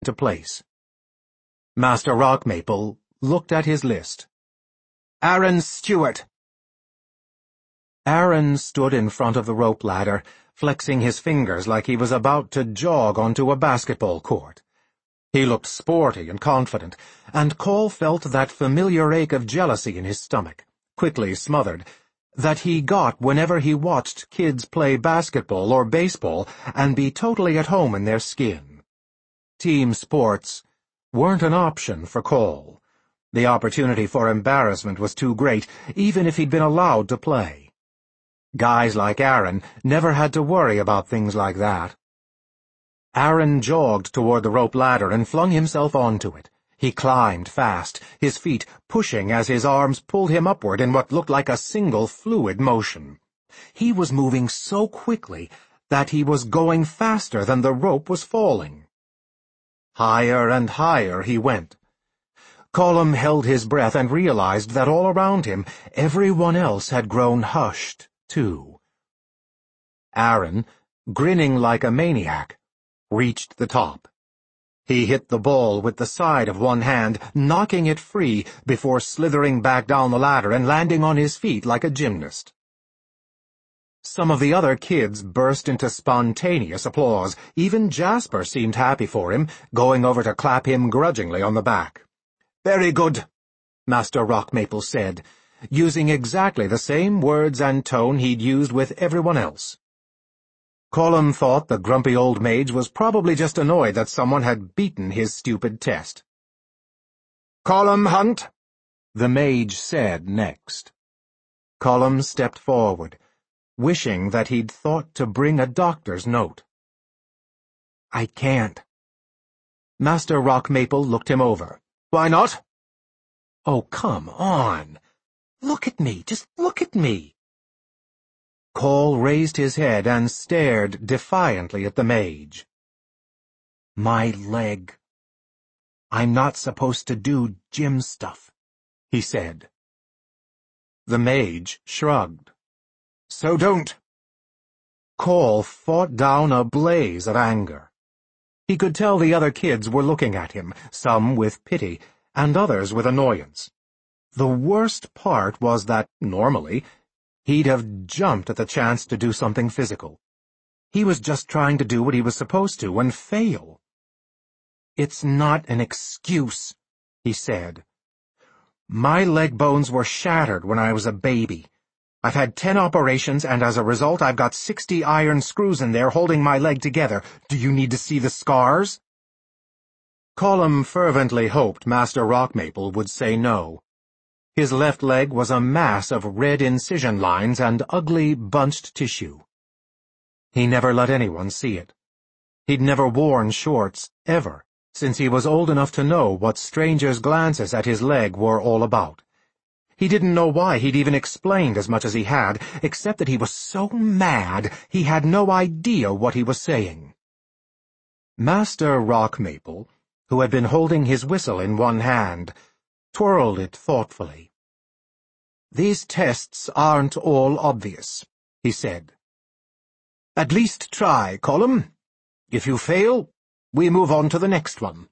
into place. Master Rockmaple looked at his list. Aaron Stewart. Aaron stood in front of the rope ladder, flexing his fingers like he was about to jog onto a basketball court. He looked sporty and confident, and Cole felt that familiar ache of jealousy in his stomach, quickly smothered, that he got whenever he watched kids play basketball or baseball and be totally at home in their skin. Team sports weren't an option for Cole. The opportunity for embarrassment was too great, even if he'd been allowed to play. Guys like Aaron never had to worry about things like that. Aaron jogged toward the rope ladder and flung himself onto it. He climbed fast, his feet pushing as his arms pulled him upward in what looked like a single fluid motion. He was moving so quickly that he was going faster than the rope was falling. Higher and higher he went. Colum held his breath and realized that all around him, everyone else had grown hushed, too. Aaron, grinning like a maniac, reached the top. He hit the ball with the side of one hand, knocking it free before slithering back down the ladder and landing on his feet like a gymnast. Some of the other kids burst into spontaneous applause. Even Jasper seemed happy for him, going over to clap him grudgingly on the back. "Very good," Master Rockmaple said, using exactly the same words and tone he'd used with everyone else. Colum thought the grumpy old mage was probably just annoyed that someone had beaten his stupid test. "Colum Hunt," the mage said next. Colum stepped forward, wishing that he'd thought to bring a doctor's note. "I can't." Master Rockmaple looked him over. "Why not?" "Oh, come on. Look at me, just look at me." Cole raised his head and stared defiantly at the mage. "My leg. I'm not supposed to do gym stuff," he said. The mage shrugged. "So don't." Cole fought down a blaze of anger. He could tell the other kids were looking at him, some with pity, and others with annoyance. The worst part was that, normally, he'd have jumped at the chance to do something physical. He was just trying to do what he was supposed to and fail. "It's not an excuse," he said. "My leg bones were shattered when I was a baby. I've had 10 operations, and as a result I've got 60 iron screws in there holding my leg together. Do you need to see the scars?" Colum fervently hoped Master Rockmaple would say no. His left leg was a mass of red incision lines and ugly, bunched tissue. He never let anyone see it. He'd never worn shorts, ever, since he was old enough to know what strangers' glances at his leg were all about. He didn't know why he'd even explained as much as he had, except that he was so mad he had no idea what he was saying. Master Rockmaple, who had been holding his whistle in one hand, twirled it thoughtfully. "These tests aren't all obvious," he said. "At least try, Colum. If you fail, we move on to the next one."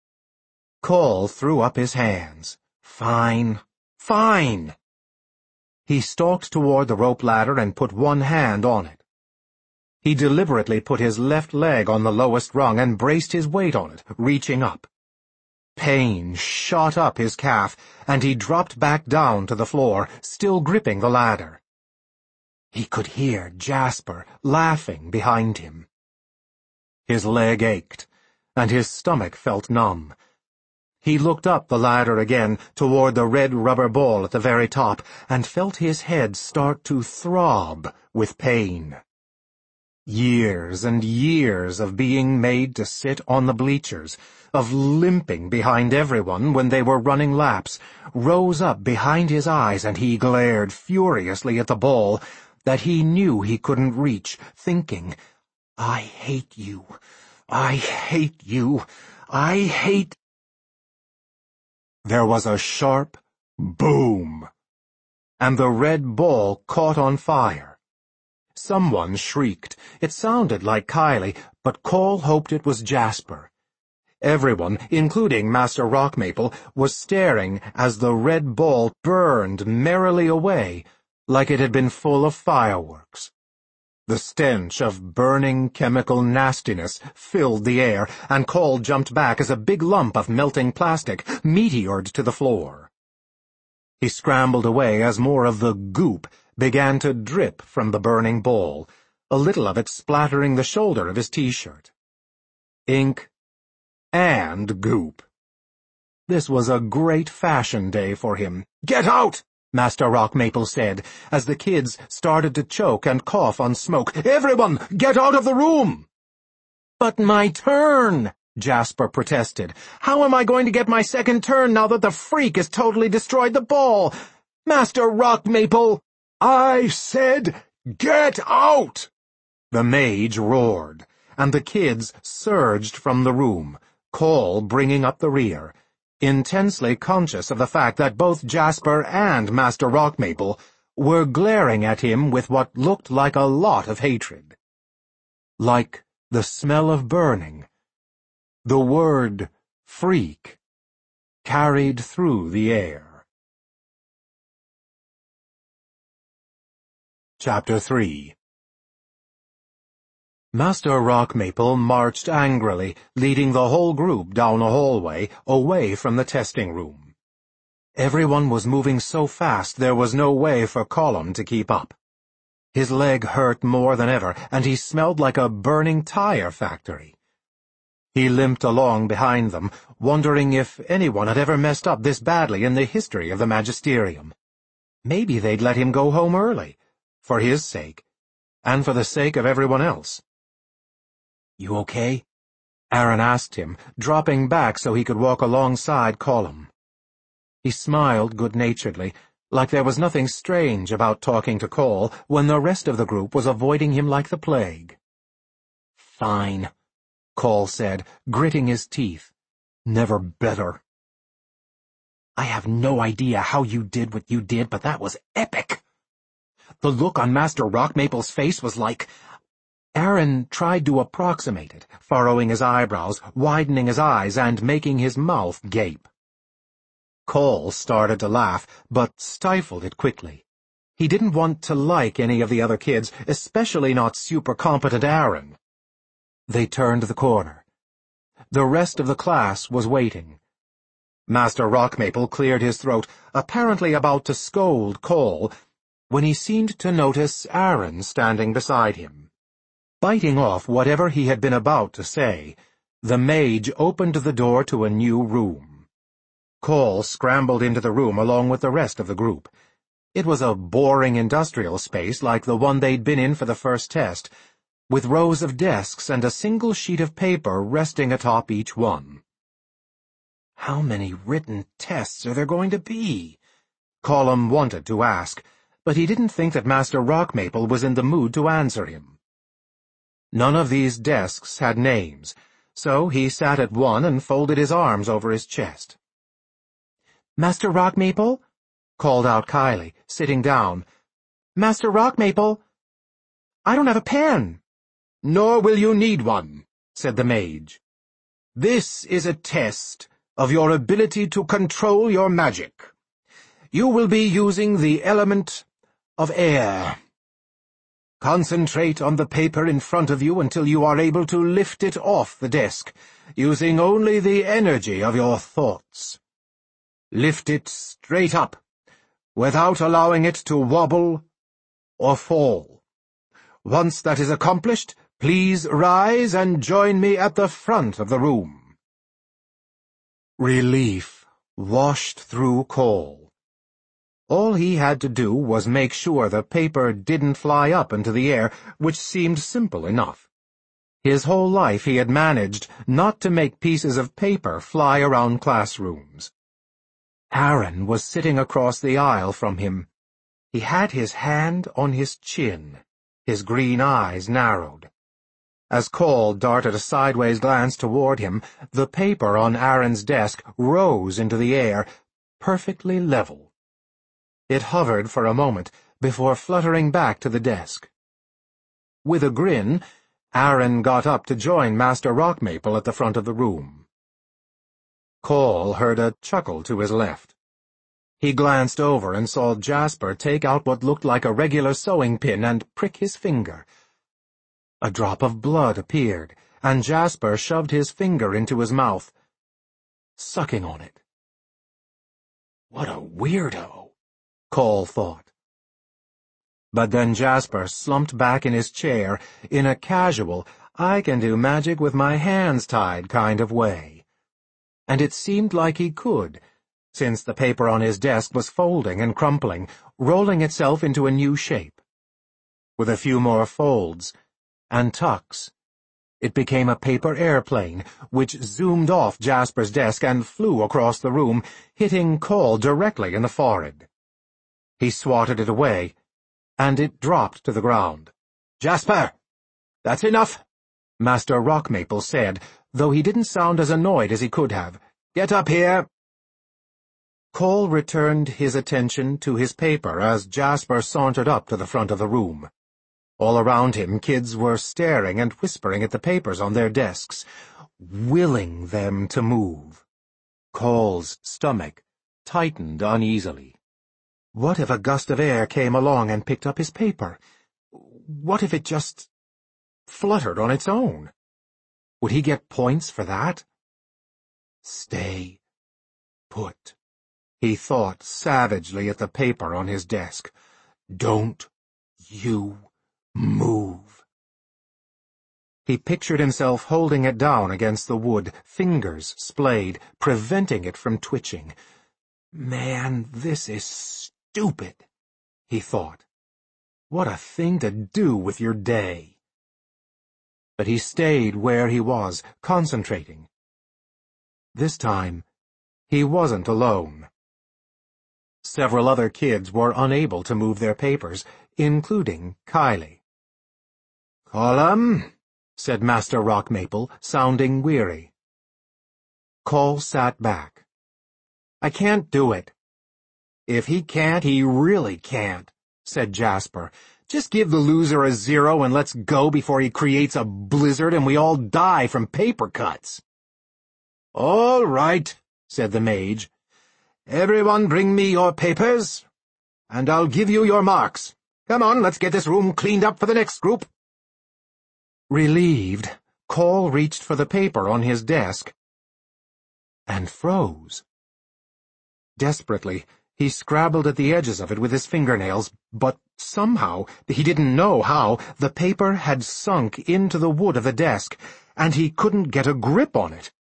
Cole threw up his hands. "Fine, fine." He stalked toward the rope ladder and put one hand on it. He deliberately put his left leg on the lowest rung and braced his weight on it, reaching up. Pain shot up his calf, and he dropped back down to the floor, still gripping the ladder. He could hear Jasper laughing behind him. His leg ached, and his stomach felt numb. He looked up the ladder again, toward the red rubber ball at the very top, and felt his head start to throb with pain. Years and years of being made to sit on the bleachers, of limping behind everyone when they were running laps, rose up behind his eyes, and he glared furiously at the ball that he knew he couldn't reach, thinking, "I hate you. I hate you. I hate—" There was a sharp boom, and the red ball caught on fire. Someone shrieked. It sounded like Kylie, but Cole hoped it was Jasper. Everyone, including Master Rockmaple, was staring as the red ball burned merrily away, like it had been full of fireworks. The stench of burning chemical nastiness filled the air, and Cole jumped back as a big lump of melting plastic meteored to the floor. He scrambled away as more of the goop began to drip from the burning ball, a little of it splattering the shoulder of his t-shirt. Ink and goop. This was a great fashion day for him. "Get out!" Master Rockmaple said, as the kids started to choke and cough on smoke. "Everyone, get out of the room!" "But my turn!" Jasper protested. "How am I going to get my second turn now that the freak has totally destroyed the ball? Master Rockmaple!" "I said, get out!" The mage roared, and the kids surged from the room, Cole bringing up the rear, intensely conscious of the fact that both Jasper and Master Rockmaple were glaring at him with what looked like a lot of hatred. Like the smell of burning, the word freak carried through the air. Chapter 3. Master Rockmaple marched angrily, leading the whole group down a hallway, away from the testing room. Everyone was moving so fast there was no way for Colum to keep up. His leg hurt more than ever, and he smelled like a burning tire factory. He limped along behind them, wondering if anyone had ever messed up this badly in the history of the Magisterium. Maybe they'd let him go home early, for his sake, and for the sake of everyone else. "You okay?" Aaron asked him, dropping back so he could walk alongside Colum. He smiled good-naturedly, like there was nothing strange about talking to Cole when the rest of the group was avoiding him like the plague. "Fine," Cole said, gritting his teeth. "Never better." "I have no idea how you did what you did, but that was epic." The look on Master Rockmaple's face was like... Aaron tried to approximate it, furrowing his eyebrows, widening his eyes, and making his mouth gape. Cole started to laugh, but stifled it quickly. He didn't want to like any of the other kids, especially not super-competent Aaron. They turned the corner. The rest of the class was waiting. Master Rockmaple cleared his throat, apparently about to scold Cole, when he seemed to notice Aaron standing beside him. Biting off whatever he had been about to say, the mage opened the door to a new room. Cole scrambled into the room along with the rest of the group. It was a boring industrial space like the one they'd been in for the first test, with rows of desks and a single sheet of paper resting atop each one. How many written tests are there going to be? Colum wanted to ask, but he didn't think that Master Rockmaple was in the mood to answer him. None of these desks had names, so he sat at one and folded his arms over his chest. "Master Rockmaple?" called out Kylie, sitting down. "Master Rockmaple? I don't have a pen." "Nor will you need one," said the mage. "This is a test of your ability to control your magic. You will be using the element of air. Concentrate on the paper in front of you until you are able to lift it off the desk, using only the energy of your thoughts. Lift it straight up, without allowing it to wobble or fall. Once that is accomplished, please rise and join me at the front of the room." Relief washed through Cole. All he had to do was make sure the paper didn't fly up into the air, which seemed simple enough. His whole life he had managed not to make pieces of paper fly around classrooms. Aaron was sitting across the aisle from him. He had his hand on his chin, his green eyes narrowed. As Cole darted a sideways glance toward him, the paper on Aaron's desk rose into the air, perfectly level. It hovered for a moment before fluttering back to the desk. With a grin, Aaron got up to join Master Rockmaple at the front of the room. Cole heard a chuckle to his left. He glanced over and saw Jasper take out what looked like a regular sewing pin and prick his finger. A drop of blood appeared, and Jasper shoved his finger into his mouth, sucking on it. What a weirdo, Cole thought. But then Jasper slumped back in his chair in a casual, I-can-do-magic-with-my-hands-tied kind of way. And it seemed like he could, since the paper on his desk was folding and crumpling, rolling itself into a new shape. With a few more folds and tucks, it became a paper airplane, which zoomed off Jasper's desk and flew across the room, hitting Cole directly in the forehead. He swatted it away, and it dropped to the ground. "Jasper! That's enough," Master Rockmaple said, though he didn't sound as annoyed as he could have. "Get up here." Cole returned his attention to his paper as Jasper sauntered up to the front of the room. All around him, kids were staring and whispering at the papers on their desks, willing them to move. Cole's stomach tightened uneasily. What if a gust of air came along and picked up his paper? What if it just fluttered on its own? Would he get points for that? Stay put, he thought savagely at the paper on his desk. Don't you move. He pictured himself holding it down against the wood, fingers splayed, preventing it from twitching. Man, this is stupid, he thought. What a thing to do with your day. But he stayed where he was, concentrating. This time, he wasn't alone. Several other kids were unable to move their papers, including Kylie. "Colum," said Master Rockmaple, sounding weary. Cole sat back. "I can't do it." "If he can't, he really can't," said Jasper. "Just give the loser a 0 and let's go before he creates a blizzard and we all die from paper cuts." "All right," said the mage. "Everyone bring me your papers, and I'll give you your marks. Come on, let's get this room cleaned up for the next group." Relieved, Cole reached for the paper on his desk and froze. Desperately, he scrabbled at the edges of it with his fingernails, but somehow, he didn't know how, the paper had sunk into the wood of the desk, and he couldn't get a grip on it.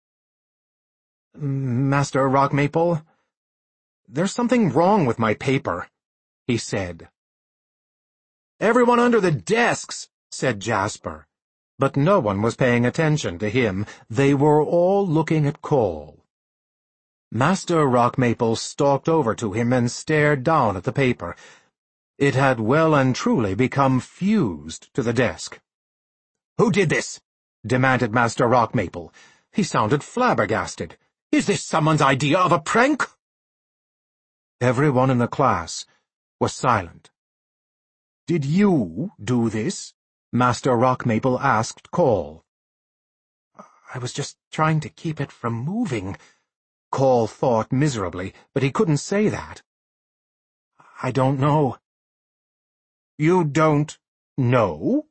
"Master Rockmaple, there's something wrong with my paper," he said. "Everyone under the desks," said Jasper. But no one was paying attention to him. They were all looking at Cole. Master Rockmaple stalked over to him and stared down at the paper. It had well and truly become fused to the desk. "Who did this?" demanded Master Rockmaple. He sounded flabbergasted. "Is this someone's idea of a prank?" Everyone in the class was silent. "Did you do this?" Master Rockmaple asked Cole. "I was just trying to keep it from moving," Cole thought miserably, but he couldn't say that. "I don't know." "You don't know?"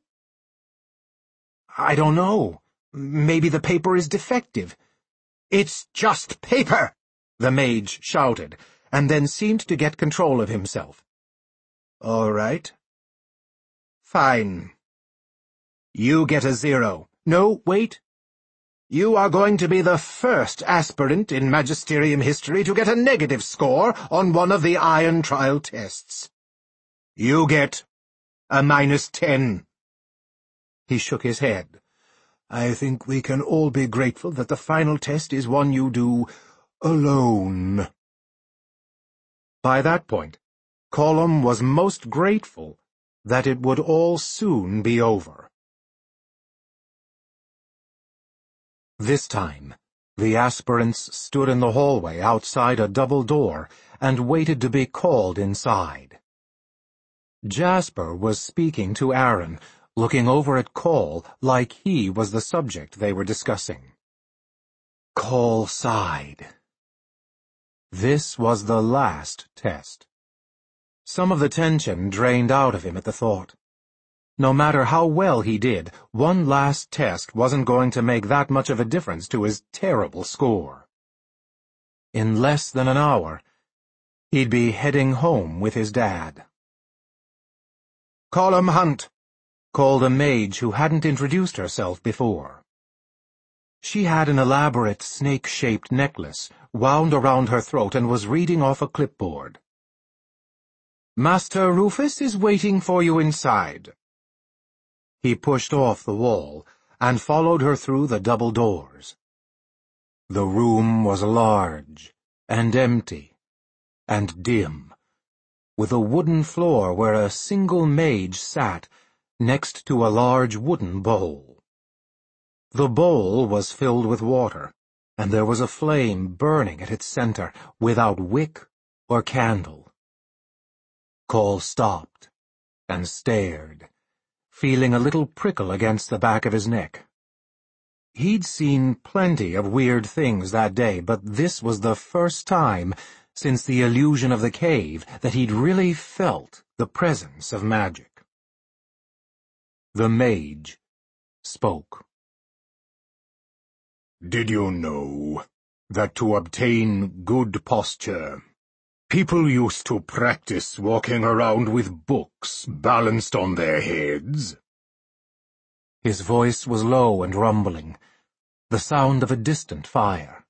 "I don't know. Maybe the paper is defective." "It's just paper!" the mage shouted, and then seemed to get control of himself. "All right. Fine. You get a 0. No, wait. You are going to be the first aspirant in magisterium history to get a negative score on one of the iron trial tests. You get a -10. He shook his head. "I think we can all be grateful that the final test is one you do alone." By that point, Colum was most grateful that it would all soon be over. This time, the aspirants stood in the hallway outside a double door and waited to be called inside. Jasper was speaking to Aaron, looking over at Cole like he was the subject they were discussing. Cole sighed. This was the last test. Some of the tension drained out of him at the thought. No matter how well he did, one last test wasn't going to make that much of a difference to his terrible score. In less than an hour, he'd be heading home with his dad. "Colum Hunt," called a mage who hadn't introduced herself before. She had an elaborate snake-shaped necklace wound around her throat and was reading off a clipboard. "Master Rufus is waiting for you inside." He pushed off the wall and followed her through the double doors. The room was large and empty and dim, with a wooden floor where a single mage sat next to a large wooden bowl. The bowl was filled with water, and there was a flame burning at its center, without wick or candle. Cole stopped and stared, feeling a little prickle against the back of his neck. He'd seen plenty of weird things that day, but this was the first time since the illusion of the cave that he'd really felt the presence of magic. The mage spoke. "Did you know that to obtain good posture, people used to practice walking around with books balanced on their heads?" His voice was low and rumbling, the sound of a distant fire.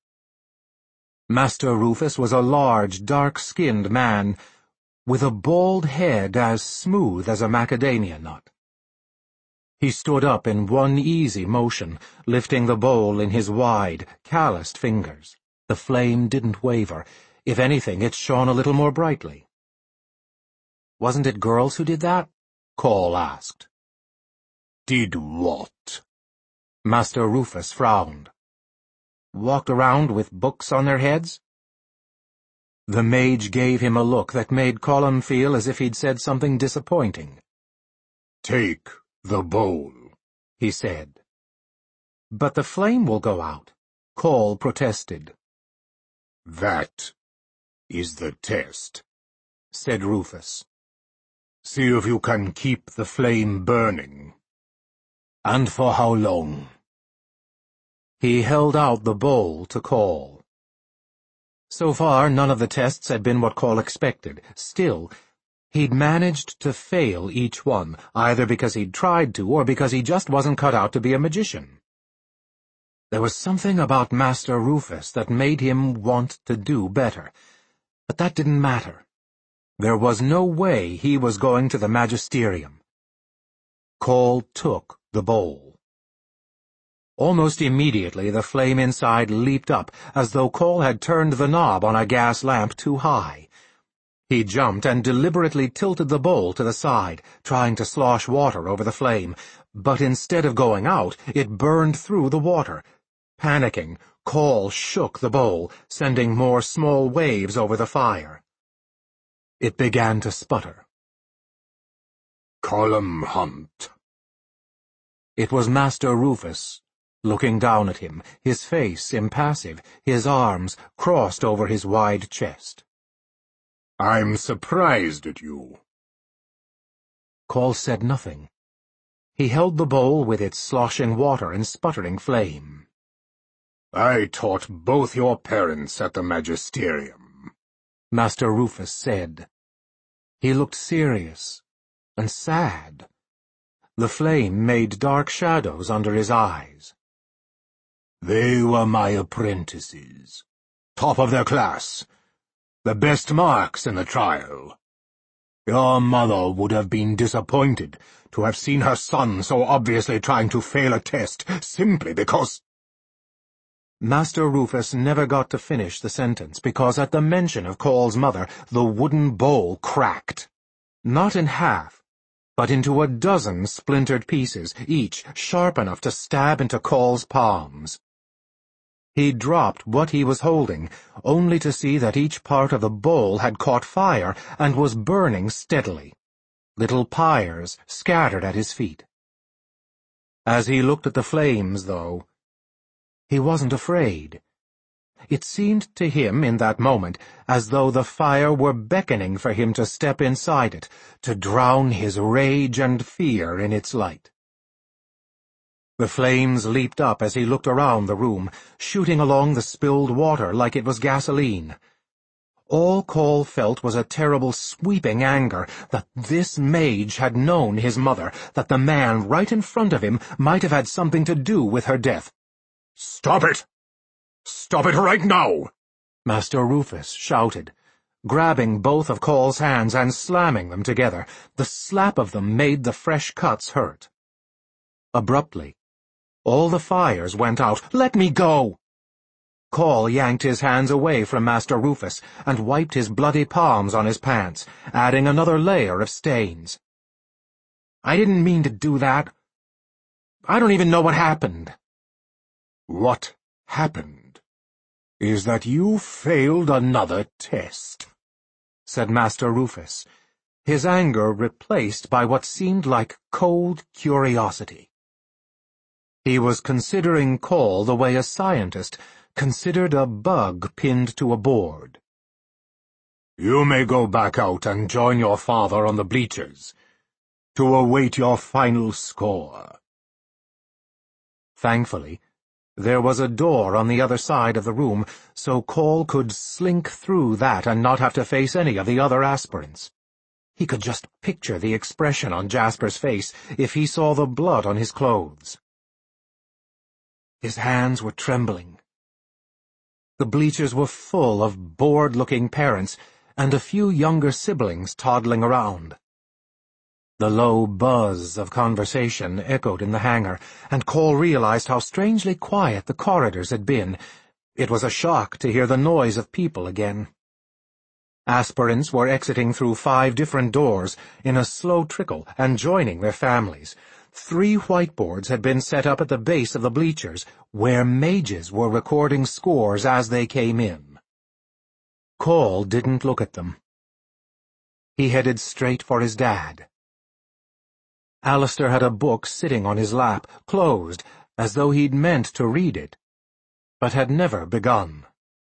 Master Rufus was a large, dark-skinned man with a bald head as smooth as a macadamia nut. He stood up in one easy motion, lifting the bowl in his wide, calloused fingers. The flame didn't waver. If anything, it shone a little more brightly. "Wasn't it girls who did that?" Cole asked. "Did what?" Master Rufus frowned. "Walked around with books on their heads?" The mage gave him a look that made Colum feel as if he'd said something disappointing. "Take the bowl," he said. "But the flame will go out," Cole protested. "That is the test," said Rufus. "See if you can keep the flame burning. And for how long?" He held out the bowl to Cole. So far, none of the tests had been what Cole expected. Still, he'd managed to fail each one, either because he'd tried to or because he just wasn't cut out to be a magician. There was something about Master Rufus that made him want to do better, but that didn't matter. There was no way he was going to the magisterium. Cole took the bowl. Almost immediately the flame inside leaped up, as though Cole had turned the knob on a gas lamp too high. He jumped and deliberately tilted the bowl to the side, trying to slosh water over the flame, but instead of going out, it burned through the water. Panicking, Cole shook the bowl, sending more small waves over the fire. It began to sputter. "Colum Hunt." It was Master Rufus, looking down at him, his face impassive, his arms crossed over his wide chest. "I'm surprised at you." Cole said nothing. He held the bowl with its sloshing water and sputtering flame. "I taught both your parents at the magisterium," Master Rufus said. He looked serious and sad. The flame made dark shadows under his eyes. "They were my apprentices. Top of their class. The best marks in the trial. Your mother would have been disappointed to have seen her son so obviously trying to fail a test simply because—" Master Rufus never got to finish the sentence because at the mention of Cole's mother, the wooden bowl cracked. Not in half, but into a dozen splintered pieces, each sharp enough to stab into Cole's palms. He dropped what he was holding, only to see that each part of the bowl had caught fire and was burning steadily. Little pyres scattered at his feet. As he looked at the flames, though, he wasn't afraid. It seemed to him in that moment as though the fire were beckoning for him to step inside it, to drown his rage and fear in its light. The flames leaped up as he looked around the room, shooting along the spilled water like it was gasoline. All Cole felt was a terrible sweeping anger that this mage had known his mother, that the man right in front of him might have had something to do with her death. "Stop it! Stop it right now!" Master Rufus shouted, grabbing both of Cole's hands and slamming them together. The slap of them made the fresh cuts hurt. Abruptly, all the fires went out. "Let me go!" Cole yanked his hands away from Master Rufus and wiped his bloody palms on his pants, adding another layer of stains. "I didn't mean to do that. I don't even know what happened." "What happened is that you failed another test," said Master Rufus, his anger replaced by what seemed like cold curiosity. He was considering Cole the way a scientist considered a bug pinned to a board. "You may go back out and join your father on the bleachers to await your final score." Thankfully, there was a door on the other side of the room, so Cole could slink through that and not have to face any of the other aspirants. He could just picture the expression on Jasper's face if he saw the blood on his clothes. His hands were trembling. The bleachers were full of bored-looking parents and a few younger siblings toddling around. The low buzz of conversation echoed in the hangar, and Cole realized how strangely quiet the corridors had been. It was a shock to hear the noise of people again. Aspirants were exiting through 5 different doors in a slow trickle and joining their families. 3 whiteboards had been set up at the base of the bleachers, where mages were recording scores as they came in. Cole didn't look at them. He headed straight for his dad. Alistair had a book sitting on his lap, closed, as though he'd meant to read it, but had never begun.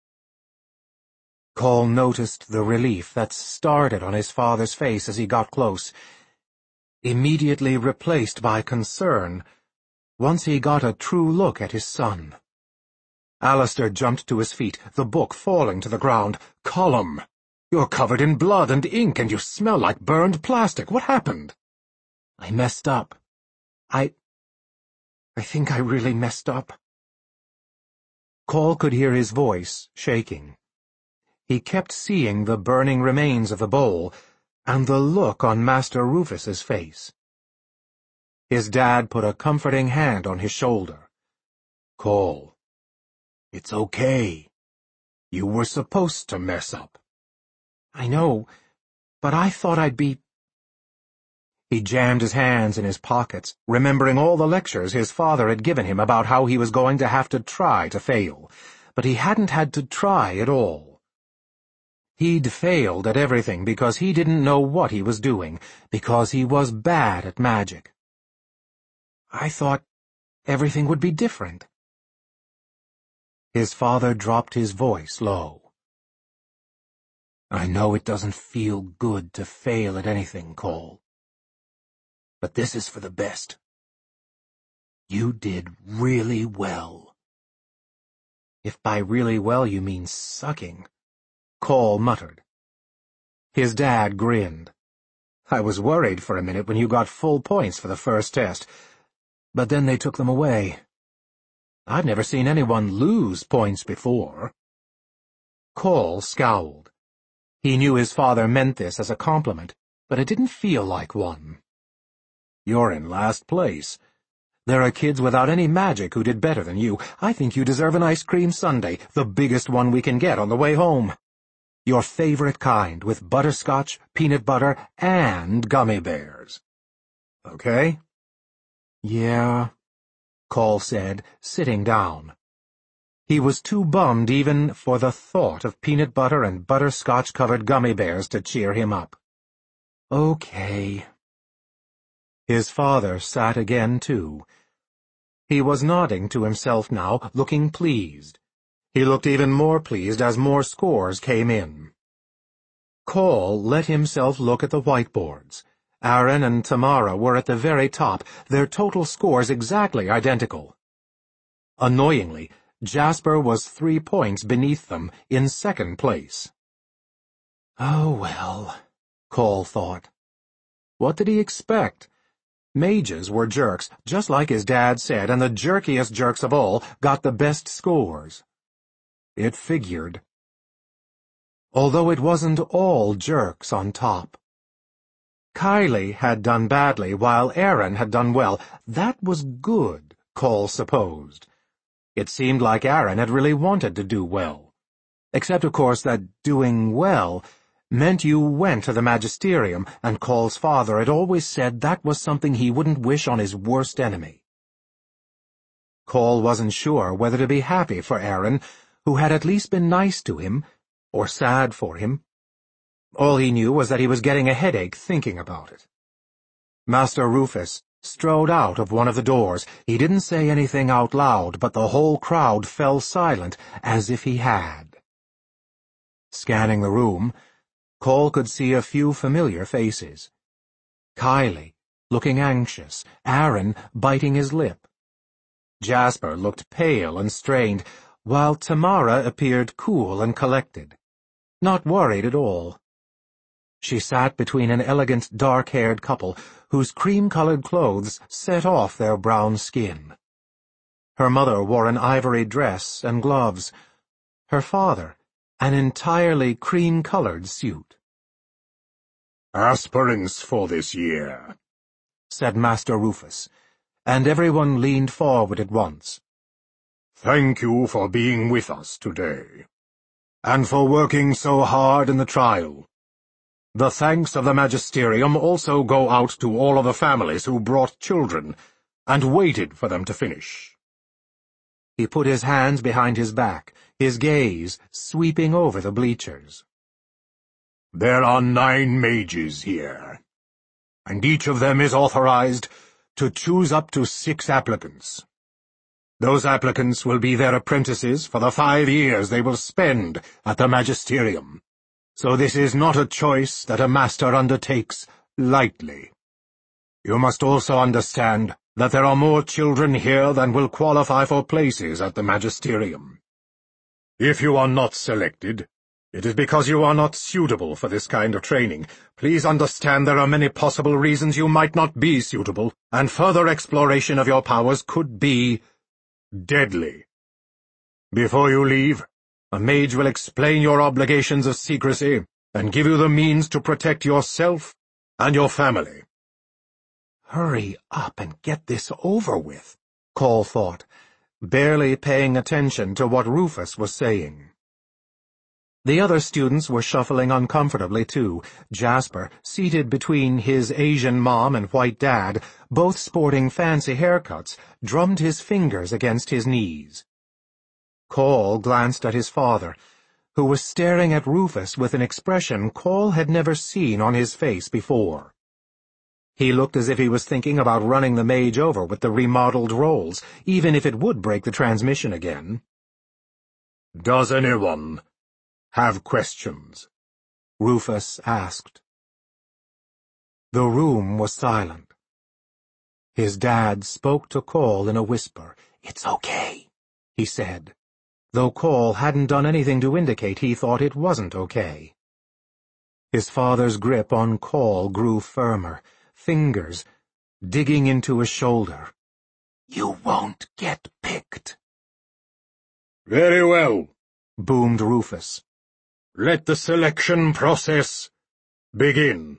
Cole noticed the relief that started on his father's face as he got close, immediately replaced by concern once he got a true look at his son. Alistair jumped to his feet, the book falling to the ground. "Colum, you're covered in blood and ink and you smell like burned plastic. What happened?" "I messed up. I think I really messed up." Cole could hear his voice shaking. He kept seeing the burning remains of the bowl and the look on Master Rufus's face. His dad put a comforting hand on his shoulder. "Cole, it's okay. You were supposed to mess up." "I know, but I thought I'd be—" He jammed his hands in his pockets, remembering all the lectures his father had given him about how he was going to have to try to fail, but he hadn't had to try at all. He'd failed at everything because he didn't know what he was doing, because he was bad at magic. "I thought everything would be different." His father dropped his voice low. "I know it doesn't feel good to fail at anything, Cole. But this is for the best. You did really well." "If by really well you mean sucking," Cole muttered. His dad grinned. "I was worried for a minute when you got full points for the first test, but then they took them away. I've never seen anyone lose points before." Cole scowled. He knew his father meant this as a compliment, but it didn't feel like one. "You're in last place. There are kids without any magic who did better than you. I think you deserve an ice cream sundae, the biggest one we can get on the way home. Your favorite kind, with butterscotch, peanut butter, and gummy bears. Okay?" "Yeah," Cole said, sitting down. He was too bummed even for the thought of peanut butter and butterscotch-covered gummy bears to cheer him up. "Okay." His father sat again, too. He was nodding to himself now, looking pleased. He looked even more pleased as more scores came in. Cole let himself look at the whiteboards. Aaron and Tamara were at the very top, their total scores exactly identical. Annoyingly, Jasper was 3 points beneath them, in second place. Oh well, Cole thought. What did he expect? Mages were jerks, just like his dad said, and the jerkiest jerks of all got the best scores. It figured. Although it wasn't all jerks on top. Kylie had done badly while Aaron had done well. That was good, Cole supposed. It seemed like Aaron had really wanted to do well. Except, of course, that doing well meant you went to the magisterium, and Cole's father had always said that was something he wouldn't wish on his worst enemy. Cole wasn't sure whether to be happy for Aaron, who had at least been nice to him, or sad for him. All he knew was that he was getting a headache thinking about it. Master Rufus strode out of one of the doors. He didn't say anything out loud, but the whole crowd fell silent, as if he had. Scanning the room, Cole could see a few familiar faces. Kylie, looking anxious, Aaron biting his lip. Jasper looked pale and strained, while Tamara appeared cool and collected, not worried at all. She sat between an elegant dark-haired couple whose cream-colored clothes set off their brown skin. Her mother wore an ivory dress and gloves. Her father, an entirely cream-colored suit. "Aspirants for this year," said Master Rufus, and everyone leaned forward at once. "Thank you for being with us today, and for working so hard in the trial. The thanks of the magisterium also go out to all of the families who brought children and waited for them to finish." He put his hands behind his back, his gaze sweeping over the bleachers. "There are 9 mages here, and each of them is authorized to choose up to 6 applicants. Those applicants will be their apprentices for the 5 years they will spend at the magisterium. So this is not a choice that a master undertakes lightly. You must also understand that there are more children here than will qualify for places at the magisterium. If you are not selected, it is because you are not suitable for this kind of training. Please understand there are many possible reasons you might not be suitable, and further exploration of your powers could be deadly. Before you leave, a mage will explain your obligations of secrecy and give you the means to protect yourself and your family." Hurry up and get this over with, Cole thought, barely paying attention to what Rufus was saying. The other students were shuffling uncomfortably too. Jasper, seated between his Asian mom and white dad, both sporting fancy haircuts, drummed his fingers against his knees. Cole glanced at his father, who was staring at Rufus with an expression Cole had never seen on his face before. He looked as if he was thinking about running the mage over with the remodeled rolls, even if it would break the transmission again. "Does anyone have questions?" Rufus asked. The room was silent. His dad spoke to Cole in a whisper. "It's okay," he said, though Cole hadn't done anything to indicate he thought it wasn't okay. His father's grip on Cole grew firmer, fingers digging into his shoulder. "You won't get picked." "Very well," boomed Rufus. "Let the selection process begin."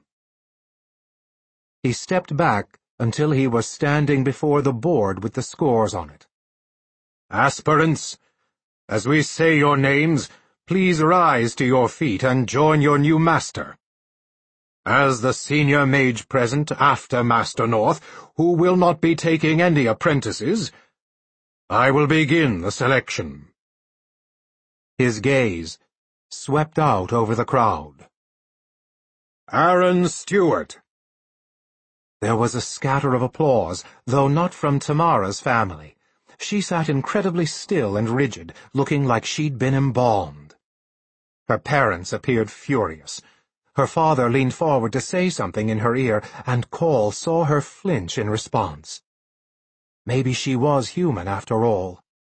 He stepped back until he was standing before the board with the scores on it. "Aspirants, as we say your names, please rise to your feet and join your new master. As the senior mage present after Master North, who will not be taking any apprentices, I will begin the selection." His gaze swept out over the crowd. "Aaron Stewart." There was a scatter of applause, though not from Tamara's family. She sat incredibly still and rigid, looking like she'd been embalmed. Her parents appeared furious. Her father leaned forward to say something in her ear, and Cole saw her flinch in response. Maybe she was human after all.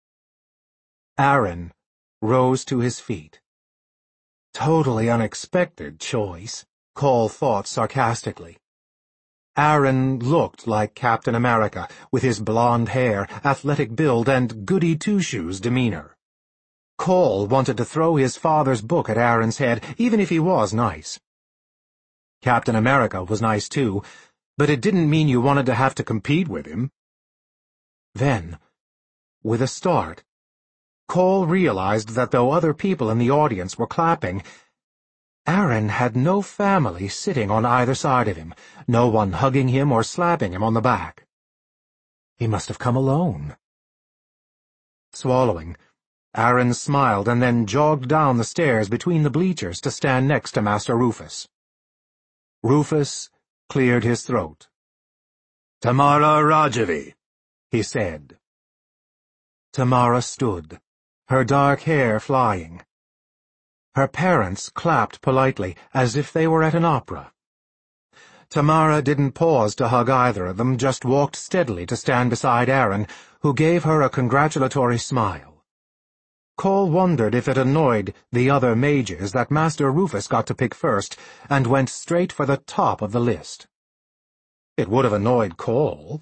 Aaron rose to his feet. Totally unexpected choice, Cole thought sarcastically. Aaron looked like Captain America, with his blonde hair, athletic build, and goody-two-shoes demeanor. Cole wanted to throw his father's book at Aaron's head, even if he was nice. Captain America was nice too, but it didn't mean you wanted to have to compete with him. Then, with a start, Cole realized that though other people in the audience were clapping, Aaron had no family sitting on either side of him, no one hugging him or slapping him on the back. He must have come alone. Swallowing, Aaron smiled and then jogged down the stairs between the bleachers to stand next to Master Rufus. Rufus cleared his throat. "Tamara Rajavi," he said. Tamara stood, her dark hair flying. Her parents clapped politely, as if they were at an opera. Tamara didn't pause to hug either of them, just walked steadily to stand beside Aaron, who gave her a congratulatory smile. Cole wondered if it annoyed the other mages that Master Rufus got to pick first, and went straight for the top of the list. It would have annoyed Cole.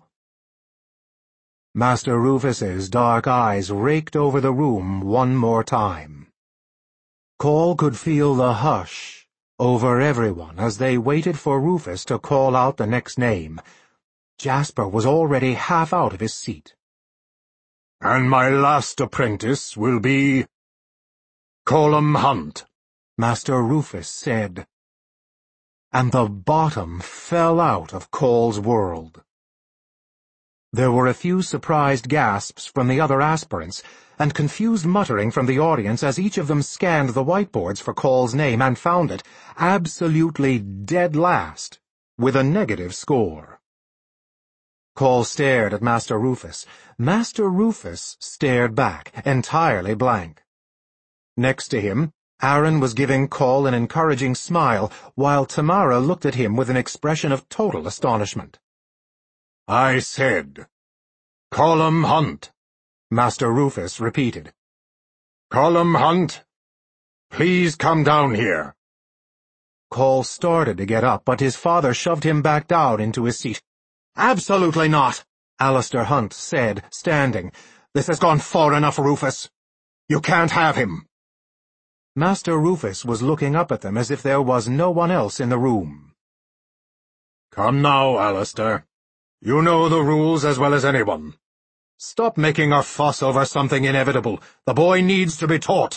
Master Rufus's dark eyes raked over the room one more time. Cole could feel the hush over everyone as they waited for Rufus to call out the next name. Jasper was already half out of his seat. "And my last apprentice will be Colum Hunt," Master Rufus said. And the bottom fell out of Cole's world. There were a few surprised gasps from the other aspirants, and confused muttering from the audience as each of them scanned the whiteboards for Cole's name and found it absolutely dead last, with a negative score. Cole stared at Master Rufus. Master Rufus stared back, entirely blank. Next to him, Aaron was giving Cole an encouraging smile, while Tamara looked at him with an expression of total astonishment. "I said, Colum Hunt," Master Rufus repeated. "Colum Hunt, please come down here." Cole started to get up, but his father shoved him back down into his seat. "Absolutely not," Alistair Hunt said, standing. "This has gone far enough, Rufus. You can't have him." Master Rufus was looking up at them as if there was no one else in the room. "Come now, Alistair. You know the rules as well as anyone. Stop making a fuss over something inevitable. The boy needs to be taught."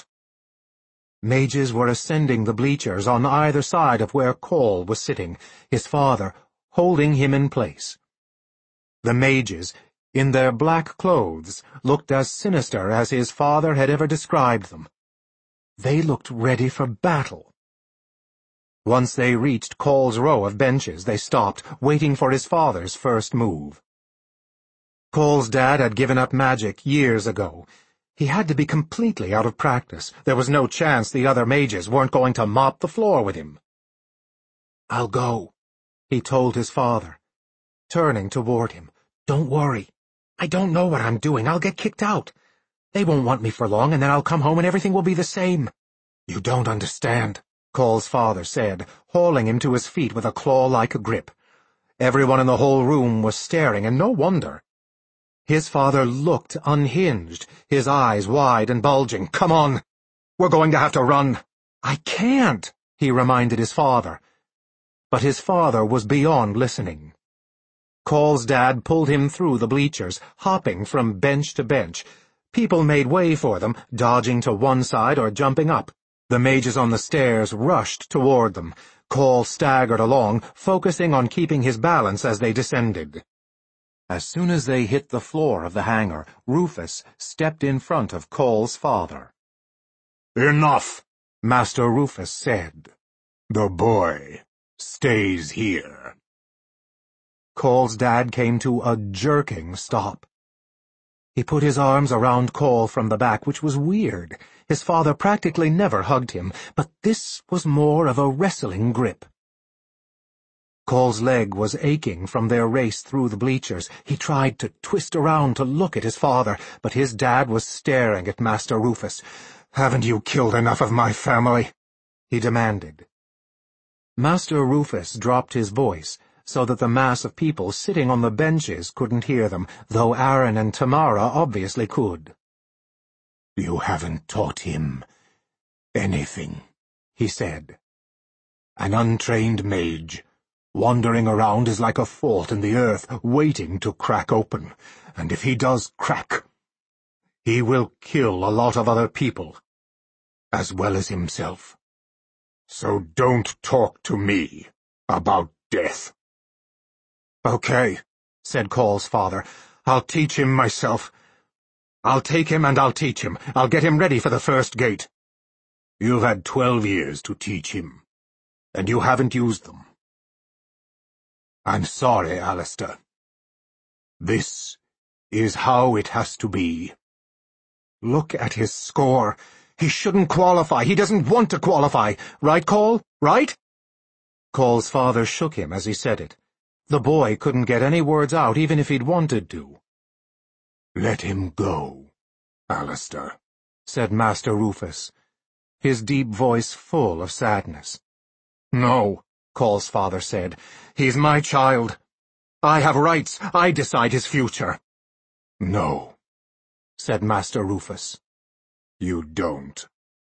Mages were ascending the bleachers on either side of where Cole was sitting, his father holding him in place. The mages, in their black clothes, looked as sinister as his father had ever described them. They looked ready for battle. Once they reached Cole's row of benches, they stopped, waiting for his father's first move. Cole's dad had given up magic years ago. He had to be completely out of practice. There was no chance the other mages weren't going to mop the floor with him. "I'll go," he told his father, turning toward him. "Don't worry. I don't know what I'm doing. I'll get kicked out. They won't want me for long, and then I'll come home and everything will be the same." "You don't understand," Cole's father said, hauling him to his feet with a claw-like grip. Everyone in the whole room was staring, and no wonder. His father looked unhinged, his eyes wide and bulging. "Come on. We're going to have to run." "I can't," he reminded his father. But his father was beyond listening. Cole's dad pulled him through the bleachers, hopping from bench to bench. People made way for them, dodging to one side or jumping up. The mages on the stairs rushed toward them. Cole staggered along, focusing on keeping his balance as they descended. As soon as they hit the floor of the hangar, Rufus stepped in front of Cole's father. "Enough," Master Rufus said. "The boy stays here." Cole's dad came to a jerking stop. He put his arms around Cole from the back, which was weird. His father practically never hugged him, but this was more of a wrestling grip. Cole's leg was aching from their race through the bleachers. He tried to twist around to look at his father, but his dad was staring at Master Rufus. "Haven't you killed enough of my family?" he demanded. Master Rufus dropped his voice, so that the mass of people sitting on the benches couldn't hear them, though Aaron and Tamara obviously could. "You haven't taught him anything," he said. "An untrained mage wandering around is like a fault in the earth waiting to crack open, and if he does crack, he will kill a lot of other people, as well as himself. So don't talk to me about death." "Okay," said Cole's father. "I'll teach him myself. I'll take him and I'll teach him. I'll get him ready for the first gate." "You've had 12 years to teach him, and you haven't used them. I'm sorry, Alistair. This is how it has to be." "Look at his score. He shouldn't qualify. He doesn't want to qualify. Right, Cole? Right?" Cole's father shook him as he said it. The boy couldn't get any words out even if he'd wanted to. "Let him go, Alistair," said Master Rufus, his deep voice full of sadness. "No," Cole's father said. "He's my child. I have rights. I decide his future." "No," said Master Rufus. "You don't."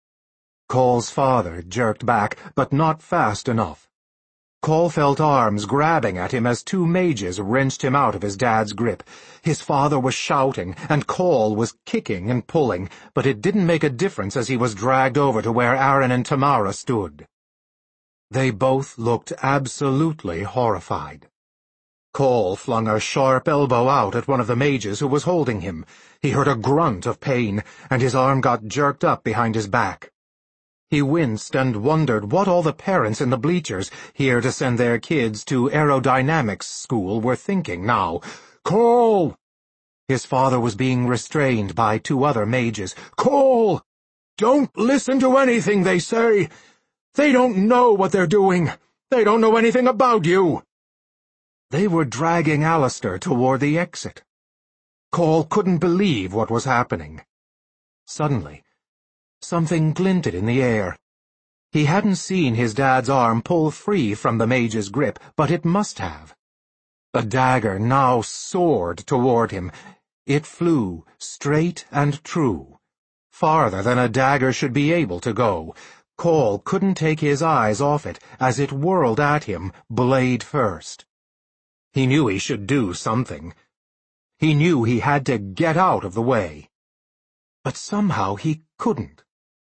Cole's father jerked back, but not fast enough. Cole felt arms grabbing at him as two mages wrenched him out of his dad's grip. His father was shouting, and Cole was kicking and pulling, but it didn't make a difference as he was dragged over to where Aaron and Tamara stood. They both looked absolutely horrified. Cole flung a sharp elbow out at one of the mages who was holding him. He heard a grunt of pain, and his arm got jerked up behind his back. He winced and wondered what all the parents in the bleachers, here to send their kids to aerodynamics school, were thinking now. "Cole!" His father was being restrained by two other mages. "Cole! Don't listen to anything they say! They don't know what they're doing! They don't know anything about you!" They were dragging Alistair toward the exit. Cole couldn't believe what was happening. Suddenly, something glinted in the air. He hadn't seen his dad's arm pull free from the mage's grip, but it must have. A dagger now soared toward him. It flew, straight and true, farther than a dagger should be able to go. Cole couldn't take his eyes off it as it whirled at him, blade first. He knew he should do something. He knew he had to get out of the way. But somehow he couldn't.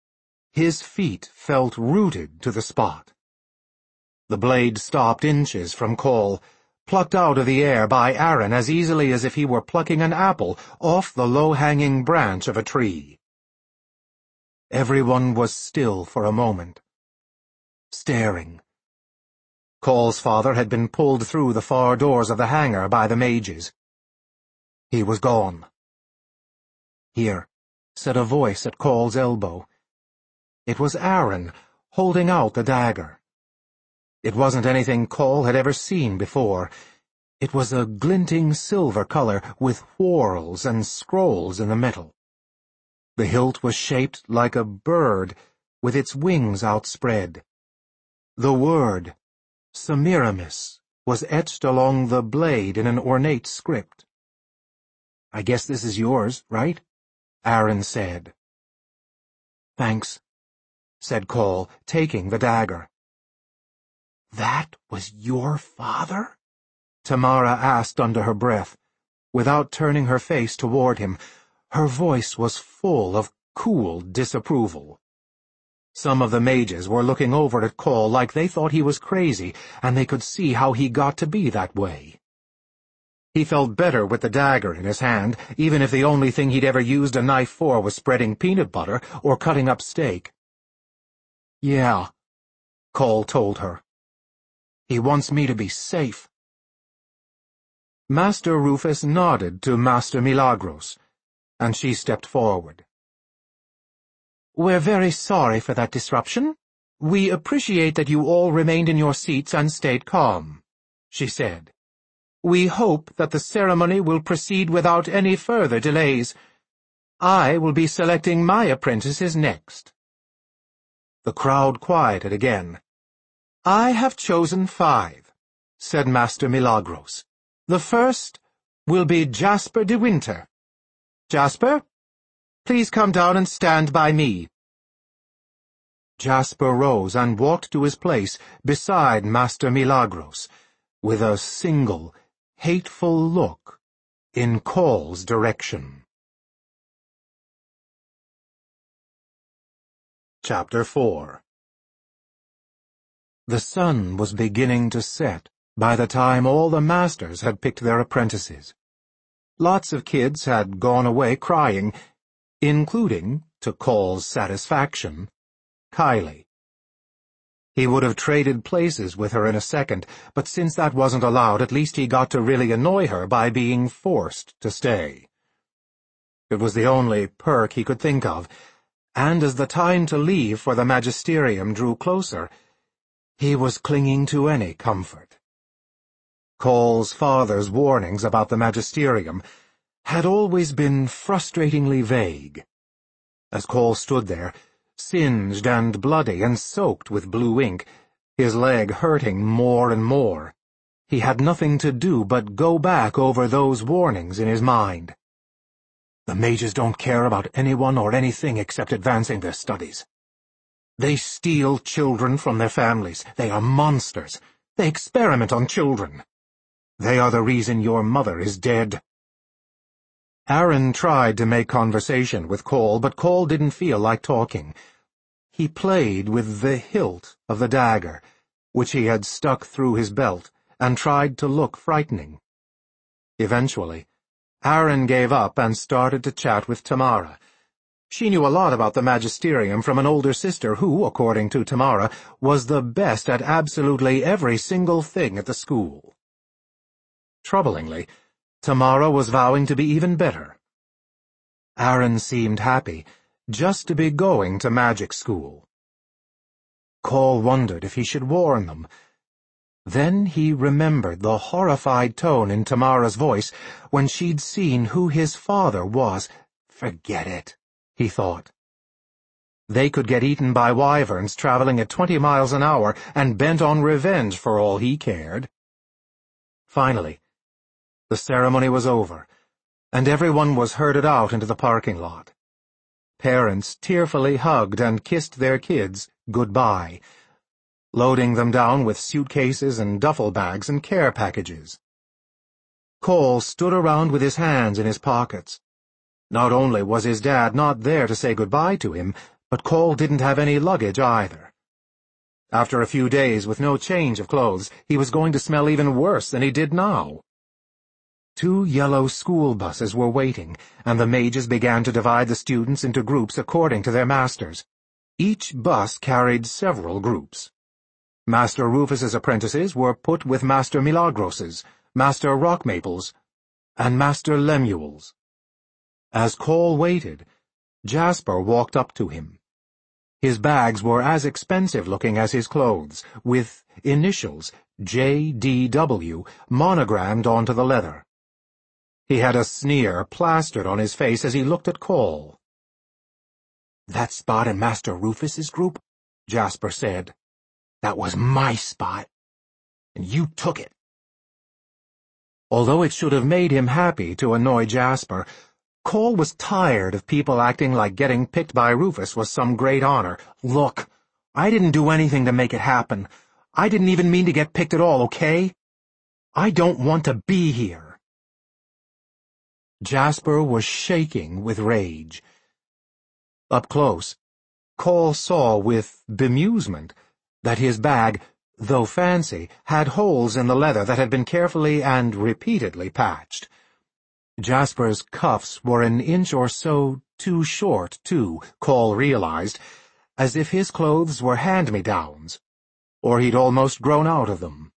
His feet felt rooted to the spot. The blade stopped inches from Cole, plucked out of the air by Aaron as easily as if he were plucking an apple off the low-hanging branch of a tree. Everyone was still for a moment, staring. Cole's father had been pulled through the far doors of the hangar by the mages. He was gone. "Here," said a voice at Cole's elbow. It was Aaron, holding out the dagger. It wasn't anything Cole had ever seen before. It was a glinting silver color with whorls and scrolls in the middle. The hilt was shaped like a bird with its wings outspread. The word, Semiramis, was etched along the blade in an ornate script. "I guess this is yours, right?" Aaron said. "Thanks," said Cole, taking the dagger. "That was your father?" Tamara asked under her breath, without turning her face toward him. Her voice was full of cool disapproval. Some of the mages were looking over at Cole like they thought he was crazy, and they could see how he got to be that way. He felt better with the dagger in his hand, even if the only thing he'd ever used a knife for was spreading peanut butter or cutting up steak. "Yeah," Cole told her. "He wants me to be safe." Master Rufus nodded to Master Milagros, and she stepped forward. "We're very sorry for that disruption. We appreciate that you all remained in your seats and stayed calm," she said. "We hope that the ceremony will proceed without any further delays. I will be selecting my apprentices next." The crowd quieted again. "I have chosen 5, said Master Milagros. "The first will be Jasper de Winter. Jasper, please come down and stand by me." Jasper rose and walked to his place beside Master Milagros, with a single, hateful look in Cole's direction. Chapter 4. The sun was beginning to set by the time all the masters had picked their apprentices. Lots of kids had gone away crying, including, to Cole's satisfaction, Kylie. He would have traded places with her in a second, but since that wasn't allowed, at least he got to really annoy her by being forced to stay. It was the only perk he could think of, and as the time to leave for the magisterium drew closer, he was clinging to any comfort. Cole's father's warnings about the magisterium had always been frustratingly vague. As Cole stood there, singed and bloody and soaked with blue ink, his leg hurting more and more, he had nothing to do but go back over those warnings in his mind. The mages don't care about anyone or anything except advancing their studies. They steal children from their families. They are monsters. They experiment on children. They are the reason your mother is dead. Aaron tried to make conversation with Cole, but Cole didn't feel like talking. He played with the hilt of the dagger, which he had stuck through his belt, and tried to look frightening. Eventually, Aaron gave up and started to chat with Tamara. She knew a lot about the magisterium from an older sister who, according to Tamara, was the best at absolutely every single thing at the school. Troublingly, Tamara was vowing to be even better. Aaron seemed happy just to be going to magic school. Cole wondered if he should warn them. Then he remembered the horrified tone in Tamara's voice when she'd seen who his father was. Forget it, he thought. They could get eaten by wyverns traveling at 20 miles an hour and bent on revenge for all he cared. Finally, the ceremony was over, and everyone was herded out into the parking lot. Parents tearfully hugged and kissed their kids goodbye, loading them down with suitcases and duffel bags and care packages. Cole stood around with his hands in his pockets. Not only was his dad not there to say goodbye to him, but Cole didn't have any luggage either. After a few days with no change of clothes, he was going to smell even worse than he did now. 2 yellow school buses were waiting, and the mages began to divide the students into groups according to their masters. Each bus carried several groups. Master Rufus's apprentices were put with Master Milagros's, Master Rockmaple's, and Master Lemuel's. As Cole waited, Jasper walked up to him. His bags were as expensive-looking as his clothes, with initials J.D.W. monogrammed onto the leather. He had a sneer plastered on his face as he looked at Cole. "That spot in Master Rufus's group," Jasper said. "That was my spot, and you took it." Although it should have made him happy to annoy Jasper, Cole was tired of people acting like getting picked by Rufus was some great honor. "Look, I didn't do anything to make it happen. I didn't even mean to get picked at all, okay? I don't want to be here." Jasper was shaking with rage. Up close, Cole saw with bemusement that his bag, though fancy, had holes in the leather that had been carefully and repeatedly patched. Jasper's cuffs were an inch or so too short, too, Cole realized, as if his clothes were hand-me-downs, or he'd almost grown out of them.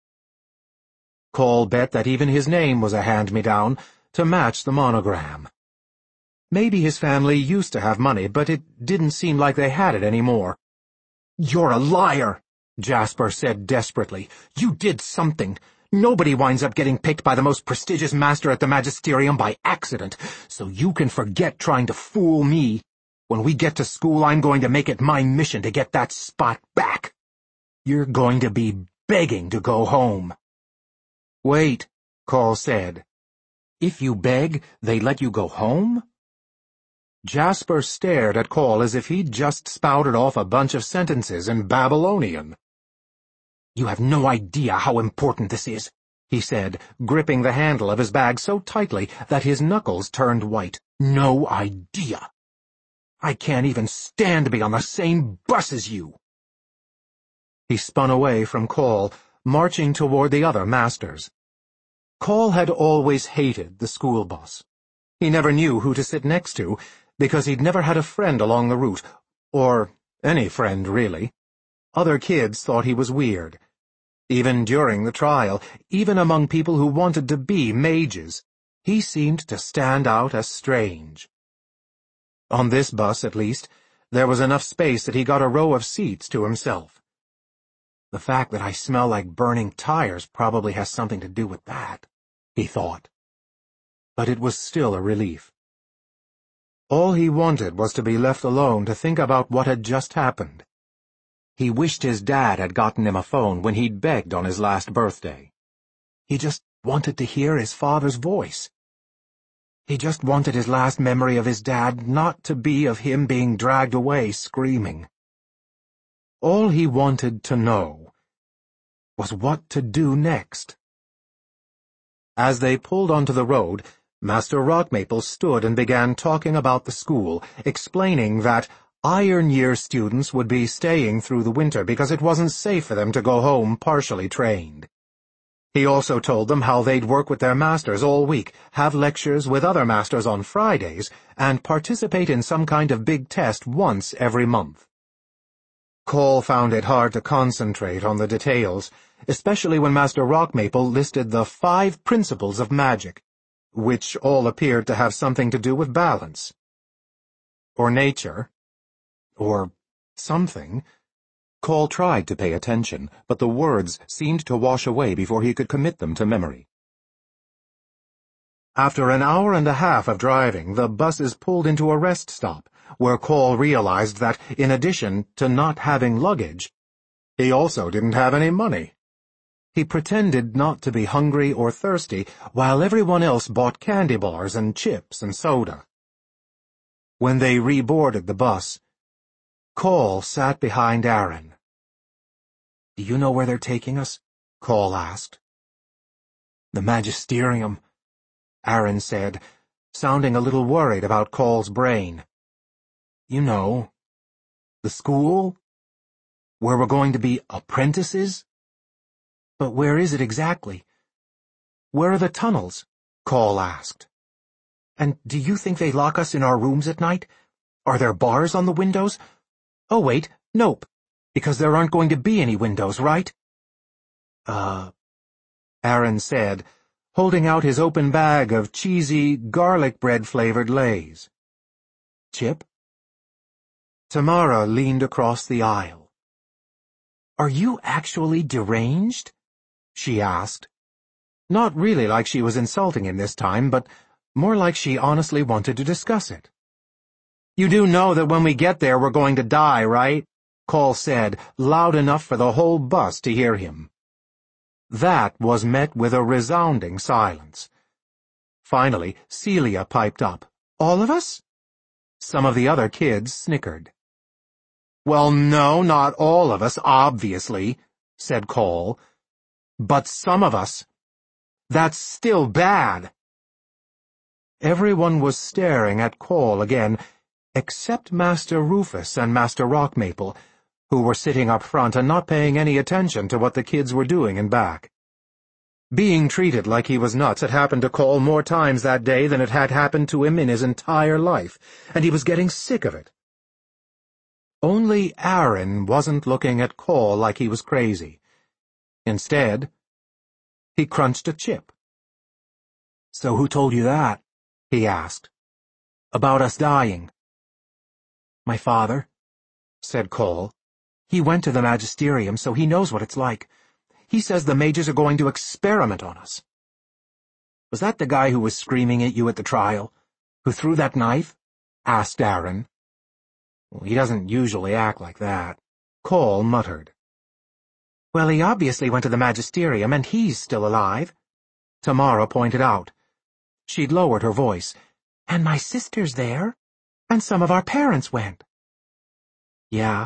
Cole bet that even his name was a hand-me-down, to match the monogram. Maybe his family used to have money, but it didn't seem like they had it anymore. "You're a liar," Jasper said desperately. "You did something. Nobody winds up getting picked by the most prestigious master at the Magisterium by accident, so you can forget trying to fool me. When we get to school, I'm going to make it my mission to get that spot back. You're going to be begging to go home." "Wait," Cole said. "If you beg, they let you go home?" Jasper stared at Cole as if he'd just spouted off a bunch of sentences in Babylonian. "You have no idea how important this is," he said, gripping the handle of his bag so tightly that his knuckles turned white. "No idea. I can't even stand to be on the same bus as you." He spun away from Cole, marching toward the other masters. Cole had always hated the school bus. He never knew who to sit next to, because he'd never had a friend along the route, or any friend, really. Other kids thought he was weird. Even during the trial, even among people who wanted to be mages, he seemed to stand out as strange. On this bus, at least, there was enough space that he got a row of seats to himself. The fact that I smell like burning tires probably has something to do with that, he thought. But it was still a relief. All he wanted was to be left alone to think about what had just happened. He wished his dad had gotten him a phone when he'd begged on his last birthday. He just wanted to hear his father's voice. He just wanted his last memory of his dad not to be of him being dragged away screaming. All he wanted to know was what to do next. As they pulled onto the road, Master Rockmaple stood and began talking about the school, explaining that Iron Year students would be staying through the winter because it wasn't safe for them to go home partially trained. He also told them how they'd work with their masters all week, have lectures with other masters on Fridays, and participate in some kind of big test once every month. Cole found it hard to concentrate on the details, especially when Master Rockmaple listed the 5 principles of magic, which all appeared to have something to do with balance. Or nature. Or something. Cole tried to pay attention, but the words seemed to wash away before he could commit them to memory. After an hour and a half of driving, the buses pulled into a rest stop, where Cole realized that, in addition to not having luggage, he also didn't have any money. He pretended not to be hungry or thirsty, while everyone else bought candy bars and chips and soda. When they reboarded the bus, Cole sat behind Aaron. "Do you know where they're taking us?" Cole asked. "The Magisterium," Aaron said, sounding a little worried about Cole's brain. "You know, the school, where we're going to be apprentices." "But where is it exactly? Where are the tunnels?" Cole asked. "And do you think they lock us in our rooms at night? Are there bars on the windows? Oh, wait, nope, because there aren't going to be any windows, right?" Aaron said, holding out his open bag of cheesy, garlic bread-flavored Lays. "Chip?" Tamara leaned across the aisle. "Are you actually deranged?" she asked. Not really like she was insulting him this time, but more like she honestly wanted to discuss it. "You do know that when we get there we're going to die, right?" Cole said, loud enough for the whole bus to hear him. That was met with a resounding silence. Finally, Celia piped up. "All of us?" Some of the other kids snickered. "Well, no, not all of us, obviously," said Cole. "But some of us. That's still bad." Everyone was staring at Cole again, except Master Rufus and Master Rockmaple, who were sitting up front and not paying any attention to what the kids were doing in back. Being treated like he was nuts had happened to Cole more times that day than it had happened to him in his entire life, and he was getting sick of it. Only Aaron wasn't looking at Cole like he was crazy. Instead, he crunched a chip. "So who told you that?" he asked. About us dying. My father, said Cole. He went to the magisterium, so he knows what it's like. He says the mages are going to experiment on us. Was that the guy who was screaming at you at the trial? Who threw that knife? Asked Aaron. Well, he doesn't usually act like that, Cole muttered. Well, he obviously went to the magisterium, and he's still alive, Tamara pointed out. She'd lowered her voice. And my sister's there, and some of our parents went. Yeah.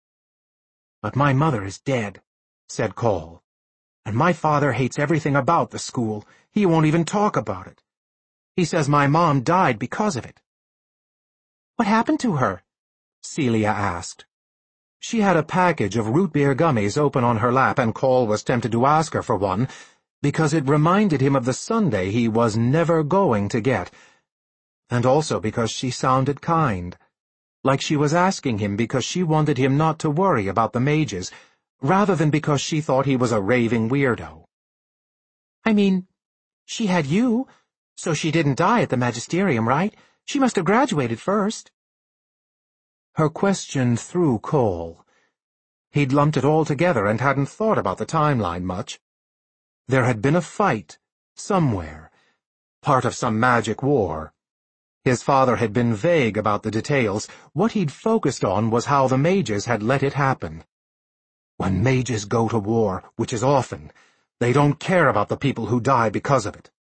But my mother is dead, said Cole. And my father hates everything about the school. He won't even talk about it. He says my mom died because of it. What happened to her? Celia asked. She had a package of root beer gummies open on her lap, and Cole was tempted to ask her for one, because it reminded him of the sundae he was never going to get, and also because she sounded kind, like she was asking him because she wanted him not to worry about the mages, rather than because she thought he was a raving weirdo. I mean, she had you, so she didn't die at the magisterium, right? She must have graduated first. Her question threw Cole. He'd lumped it all together and hadn't thought about the timeline much. There had been a fight, somewhere, part of some magic war. His father had been vague about the details. What he'd focused on was how the mages had let it happen. When mages go to war, which is often, they don't care about the people who die because of it.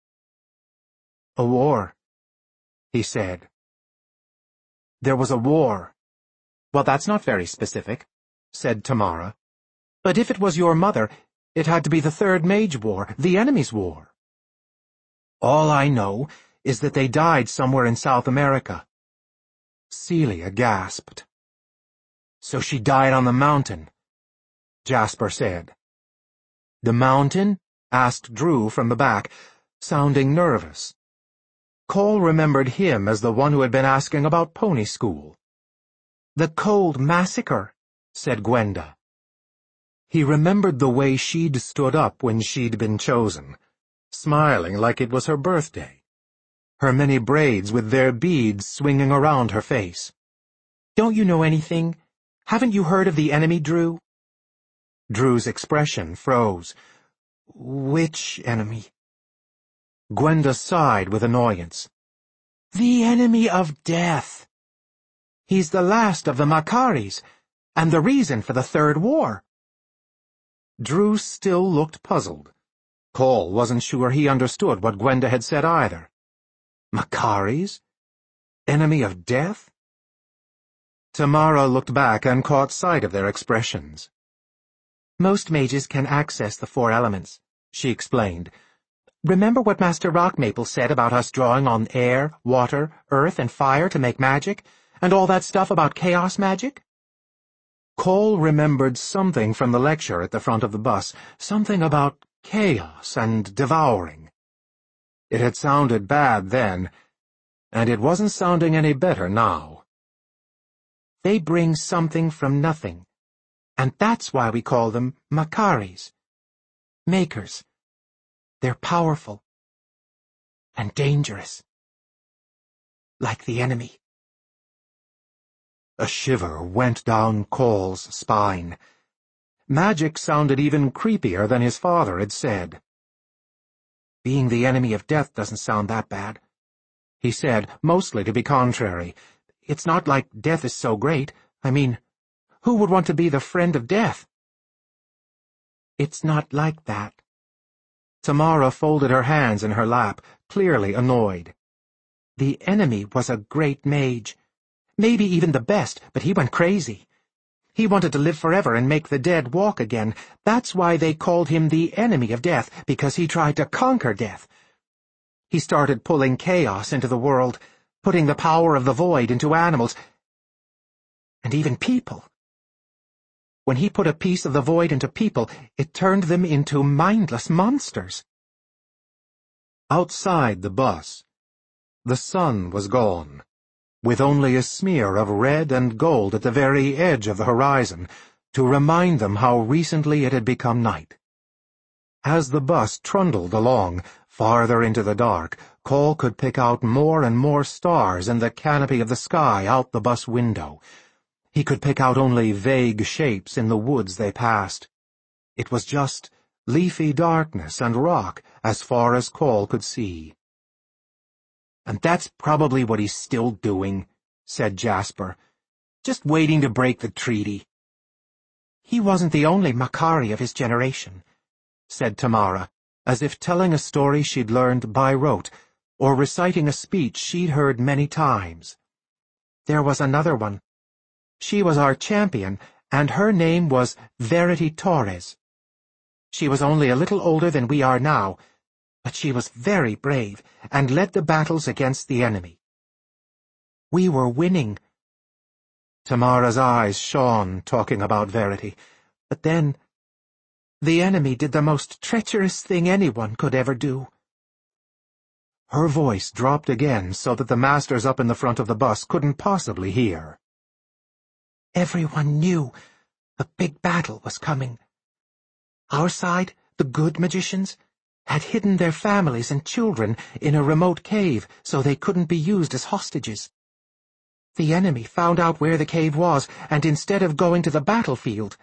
A war, he said. There was a war. Well, that's not very specific, said Tamara. But if it was your mother, it had to be the Third Mage War, the enemy's war. All I know is that they died somewhere in South America. Celia gasped. So she died on the mountain, Jasper said. The mountain? Asked Drew from the back, sounding nervous. Cole remembered him as the one who had been asking about pony school. The Cold Massacre, said Gwenda. He remembered the way she'd stood up when she'd been chosen, smiling like it was her birthday, her many braids with their beads swinging around her face. Don't you know anything? Haven't you heard of the enemy, Drew? Drew's expression froze. Which enemy? Gwenda sighed with annoyance. The enemy of death. He's the last of the Makaris, and the reason for the Third War. Drew still looked puzzled. Cole wasn't sure he understood what Gwenda had said either. Makaris? Enemy of death? Tamara looked back and caught sight of their expressions. Most mages can access the 4 elements, she explained. Remember what Master Rockmaple said about us drawing on air, water, earth, and fire to make magic, and all that stuff about chaos magic? Cole remembered something from the lecture at the front of the bus, something about chaos and devouring. It had sounded bad then, and it wasn't sounding any better now. They bring something from nothing, and that's why we call them Makaris. Makers. They're powerful and dangerous. Like the enemy. A shiver went down Cole's spine. Magic sounded even creepier than his father had said. Being the enemy of death doesn't sound that bad, he said, mostly to be contrary. It's not like death is so great. I mean, who would want to be the friend of death? It's not like that. Tamara folded her hands in her lap, clearly annoyed. The enemy was a great mage. Maybe even the best, but he went crazy. He wanted to live forever and make the dead walk again. That's why they called him the enemy of death, because he tried to conquer death. He started pulling chaos into the world, putting the power of the void into animals, and even people. When he put a piece of the void into people, it turned them into mindless monsters. Outside the bus, the sun was gone, with only a smear of red and gold at the very edge of the horizon, to remind them how recently it had become night. As the bus trundled along, Farther into the dark, Cole could pick out more and more stars in the canopy of the sky out the bus window. He could pick out only vague shapes in the woods they passed. It was just leafy darkness and rock as far as Cole could see. "And that's probably what he's still doing," said Jasper. "Just waiting to break the treaty." "He wasn't the only Makari of his generation," said Tamara, as if telling a story she'd learned by rote, or reciting a speech she'd heard many times. "There was another one. She was our champion, and her name was Verity Torres. She was only a little older than we are now, but she was very brave and led the battles against the enemy. We were winning." Tamara's eyes shone talking about Verity, but then the enemy did the most treacherous thing anyone could ever do. Her voice dropped again so that the masters up in the front of the bus couldn't possibly hear. "Everyone knew a big battle was coming. Our side, the good magicians, had hidden their families and children in a remote cave so they couldn't be used as hostages. The enemy found out where the cave was, and instead of going to the battlefield,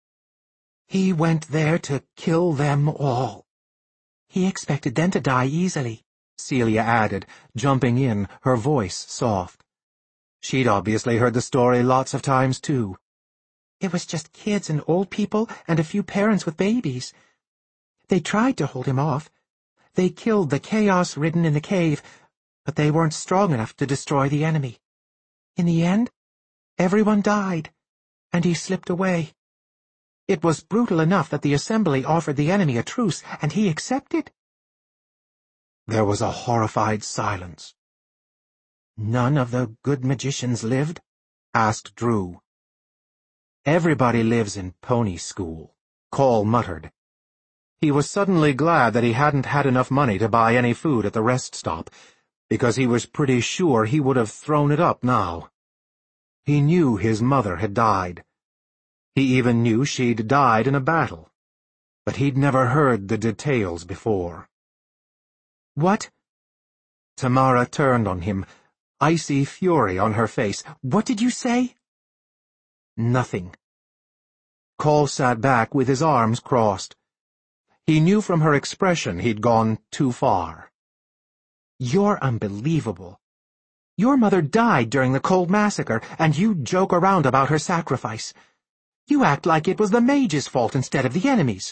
he went there to kill them all. He expected them to die easily," Celia added, jumping in, her voice soft. She'd obviously heard the story lots of times, too. "It was just kids and old people and a few parents with babies. They tried to hold him off. They killed the chaos-ridden in the cave, but they weren't strong enough to destroy the enemy. In the end, everyone died, and he slipped away. It was brutal enough that the assembly offered the enemy a truce, and he accepted." There was a horrified silence. "None of the good magicians lived?" asked Drew. "Everybody lives in pony school," Cole muttered. He was suddenly glad that he hadn't had enough money to buy any food at the rest stop, because he was pretty sure he would have thrown it up now. He knew his mother had died. He even knew she'd died in a battle, but he'd never heard the details before. "What?" Tamara turned on him, icy fury on her face. "What did you say?" "Nothing." Cole sat back with his arms crossed. He knew from her expression he'd gone too far. "You're unbelievable. Your mother died during the Cold Massacre, and you joke around about her sacrifice. You act like it was the mage's fault instead of the enemy's."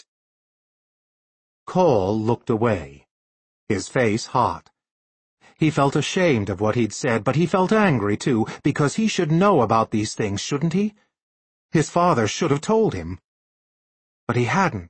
Cole looked away, his face hot. He felt ashamed of what he'd said, but he felt angry, too, because he should know about these things, shouldn't he? His father should have told him. But he hadn't.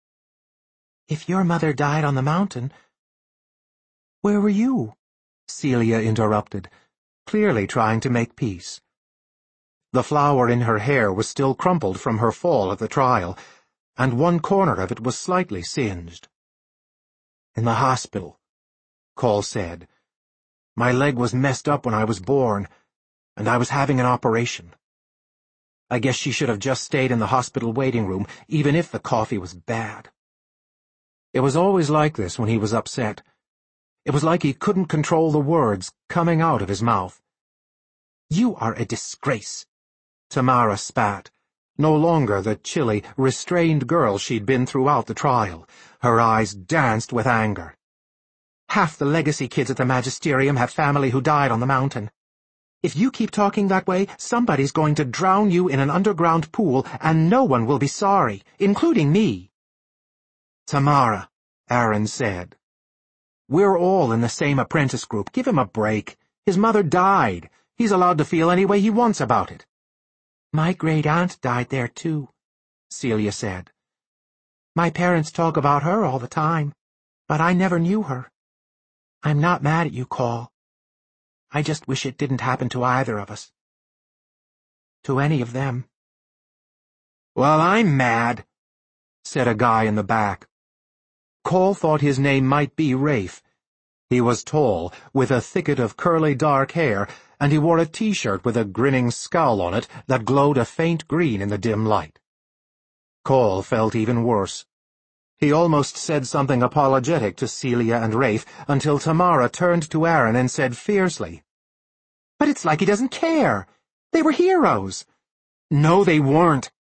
"If your mother died on the mountain, where were you?" Celia interrupted, clearly trying to make peace. The flower in her hair was still crumpled from her fall at the trial, and one corner of it was slightly singed. "In the hospital," Cole said. "My leg was messed up when I was born, and I was having an operation. I guess she should have just stayed in the hospital waiting room, even if the coffee was bad." It was always like this when he was upset. It was like he couldn't control the words coming out of his mouth. "You are a disgrace," Tamara spat, no longer the chilly, restrained girl she'd been throughout the trial. Her eyes danced with anger. "Half the legacy kids at the Magisterium have family who died on the mountain. If you keep talking that way, somebody's going to drown you in an underground pool, and no one will be sorry, including me." "Tamara," Aaron said. "We're all in the same apprentice group. Give him a break. His mother died. He's allowed to feel any way he wants about it." "My great-aunt died there, too," Celia said. "My parents talk about her all the time, but I never knew her. I'm not mad at you, Cole. I just wish it didn't happen to either of us. To any of them." "Well, I'm mad," said a guy in the back. Cole thought his name might be Rafe. He was tall, with a thicket of curly dark hair, and he wore a T-shirt with a grinning scowl on it that glowed a faint green in the dim light. Cole felt even worse. He almost said something apologetic to Celia and Rafe until Tamara turned to Aaron and said fiercely, "But it's like he doesn't care. They were heroes." "No, they weren't,"